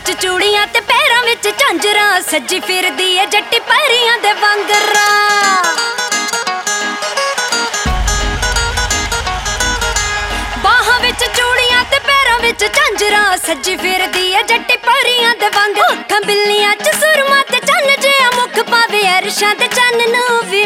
विच चूड़ियां ते पैरां विच झांजरा, सजी फिरदी है जट्टी पैरियां दे वांगरा। बाहां विच चूड़ियां ते पैरां विच झांजरा, सजी फिरदी है जट्टी पैरियां दे वांगरा। अखां बिल्लियां च सुरमा ते चन्न जिहा मुख पावे, अरशां दे चन्न नूं वी